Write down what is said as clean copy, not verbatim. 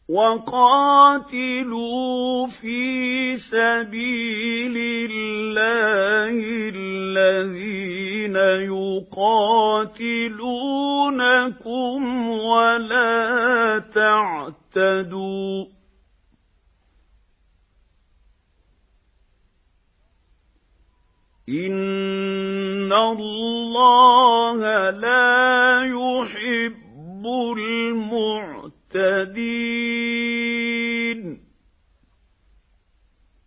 وَقَاتِلُوا فِي سَبِيلِ اللَّهِ الَّذِينَ يُقَاتِلُونَكُمْ وَلَا تَعْتَدُوا ۚ إِنَّ اللَّهَ لَا يُحِبُّ الْمُعْتَدِينَ.